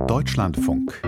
Deutschlandfunk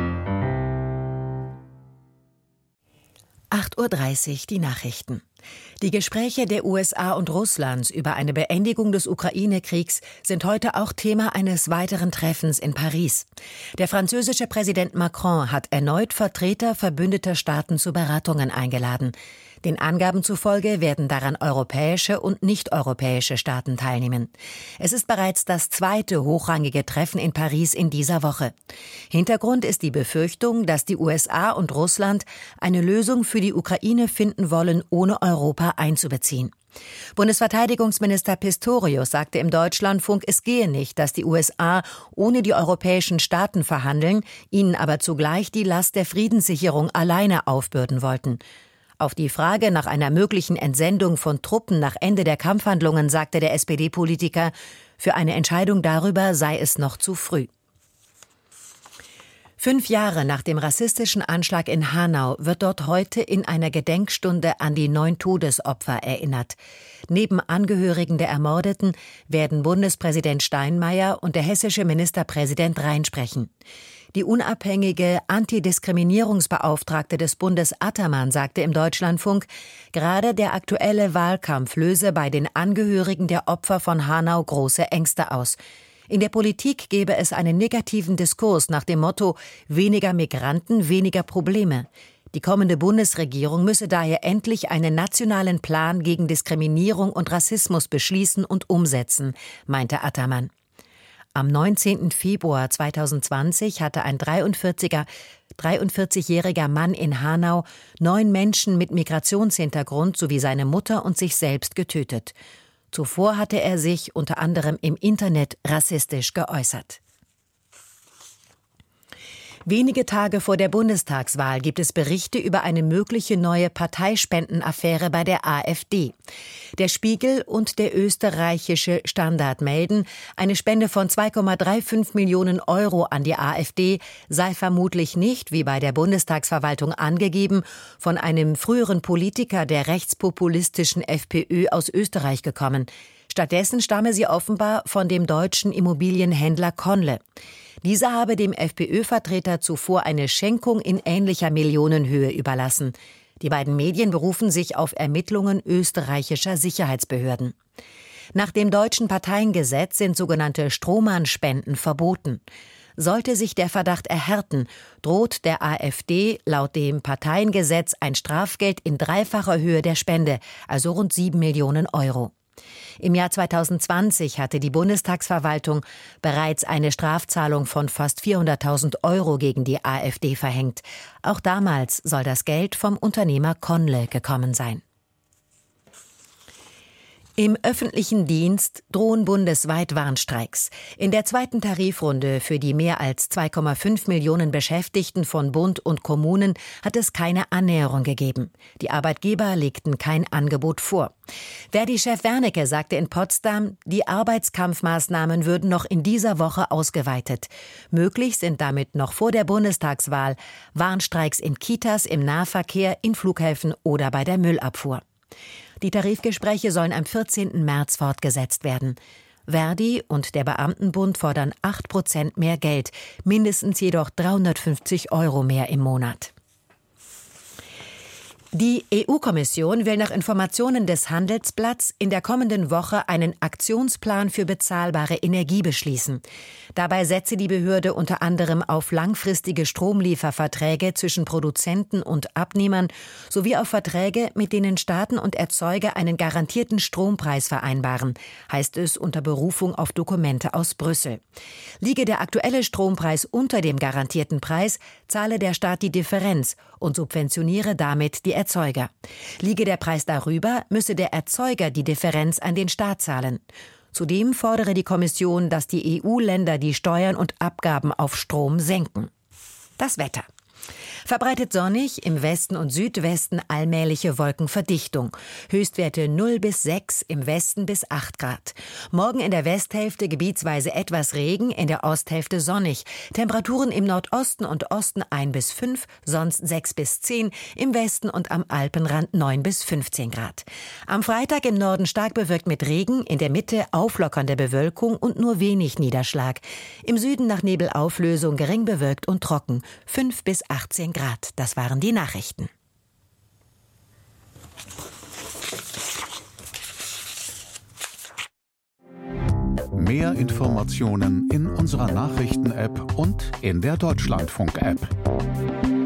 8:30 Uhr die Nachrichten. Die Gespräche der USA und Russlands über eine Beendigung des Ukraine-Kriegs sind heute auch Thema eines weiteren Treffens in Paris. Der französische Präsident Macron hat erneut Vertreter verbündeter Staaten zu Beratungen eingeladen. Den Angaben zufolge werden daran europäische und nicht-europäische Staaten teilnehmen. Es ist bereits das zweite hochrangige Treffen in Paris in dieser Woche. Hintergrund ist die Befürchtung, dass die USA und Russland eine Lösung für die Ukraine finden wollen, ohne Europa einzubeziehen. Bundesverteidigungsminister Pistorius sagte im Deutschlandfunk, es gehe nicht, dass die USA ohne die europäischen Staaten verhandeln, ihnen aber zugleich die Last der Friedenssicherung alleine aufbürden wollten. Auf die Frage nach einer möglichen Entsendung von Truppen nach Ende der Kampfhandlungen sagte der SPD-Politiker, für eine Entscheidung darüber sei es noch zu früh. 5 Jahre nach dem rassistischen Anschlag in Hanau wird dort heute in einer Gedenkstunde an die 9 Todesopfer erinnert. Neben Angehörigen der Ermordeten werden Bundespräsident Steinmeier und der hessische Ministerpräsident Rhein sprechen. Die unabhängige Antidiskriminierungsbeauftragte des Bundes Attermann sagte im Deutschlandfunk, gerade der aktuelle Wahlkampf löse bei den Angehörigen der Opfer von Hanau große Ängste aus. In der Politik gebe es einen negativen Diskurs nach dem Motto weniger Migranten, weniger Probleme. Die kommende Bundesregierung müsse daher endlich einen nationalen Plan gegen Diskriminierung und Rassismus beschließen und umsetzen, meinte Attermann. Am 19. Februar 2020 hatte ein 43-jähriger Mann in Hanau 9 Menschen mit Migrationshintergrund sowie seine Mutter und sich selbst getötet. Zuvor hatte er sich unter anderem im Internet rassistisch geäußert. Wenige Tage vor der Bundestagswahl gibt es Berichte über eine mögliche neue Parteispendenaffäre bei der AfD. Der Spiegel und der österreichische Standard melden, eine Spende von 2,35 Millionen Euro an die AfD sei vermutlich nicht, wie bei der Bundestagsverwaltung angegeben, von einem früheren Politiker der rechtspopulistischen FPÖ aus Österreich gekommen. Stattdessen stamme sie offenbar von dem deutschen Immobilienhändler Conle. Dieser habe dem FPÖ-Vertreter zuvor eine Schenkung in ähnlicher Millionenhöhe überlassen. Die beiden Medien berufen sich auf Ermittlungen österreichischer Sicherheitsbehörden. Nach dem deutschen Parteiengesetz sind sogenannte Strohmann-Spenden verboten. Sollte sich der Verdacht erhärten, droht der AfD laut dem Parteiengesetz ein Strafgeld in 3-facher Höhe der Spende, also rund 7 Millionen Euro. Im Jahr 2020 hatte die Bundestagsverwaltung bereits eine Strafzahlung von fast 400.000 Euro gegen die AfD verhängt. Auch damals soll das Geld vom Unternehmer Conle gekommen sein. Im öffentlichen Dienst drohen bundesweit Warnstreiks. In der 2. Tarifrunde für die mehr als 2,5 Millionen Beschäftigten von Bund und Kommunen hat es keine Annäherung gegeben. Die Arbeitgeber legten kein Angebot vor. Verdi-Chef Wernicke sagte in Potsdam, die Arbeitskampfmaßnahmen würden noch in dieser Woche ausgeweitet. Möglich sind damit noch vor der Bundestagswahl Warnstreiks in Kitas, im Nahverkehr, in Flughäfen oder bei der Müllabfuhr. Die Tarifgespräche sollen am 14. März fortgesetzt werden. Verdi und der Beamtenbund fordern 8% mehr Geld, mindestens jedoch 350 Euro mehr im Monat. Die EU-Kommission will nach Informationen des Handelsblatts in der kommenden Woche einen Aktionsplan für bezahlbare Energie beschließen. Dabei setze die Behörde unter anderem auf langfristige Stromlieferverträge zwischen Produzenten und Abnehmern sowie auf Verträge, mit denen Staaten und Erzeuger einen garantierten Strompreis vereinbaren, heißt es unter Berufung auf Dokumente aus Brüssel. Liege der aktuelle Strompreis unter dem garantierten Preis, zahle der Staat die Differenz und subventioniere damit die Erzeuger. Liege der Preis darüber, müsse der Erzeuger die Differenz an den Staat zahlen. Zudem fordere die Kommission, dass die EU-Länder die Steuern und Abgaben auf Strom senken. Das Wetter. Verbreitet sonnig, im Westen und Südwesten allmähliche Wolkenverdichtung. Höchstwerte 0 bis 6, im Westen bis 8 Grad. Morgen in der Westhälfte gebietsweise etwas Regen, in der Osthälfte sonnig. Temperaturen im Nordosten und Osten 1 bis 5, sonst 6 bis 10, im Westen und am Alpenrand 9 bis 15 Grad. Am Freitag im Norden stark bewölkt mit Regen, in der Mitte auflockernde Bewölkung und nur wenig Niederschlag. Im Süden nach Nebelauflösung gering bewölkt und trocken, 5 bis 18 Grad. Das waren die Nachrichten. Mehr Informationen in unserer Nachrichten-App und in der Deutschlandfunk-App.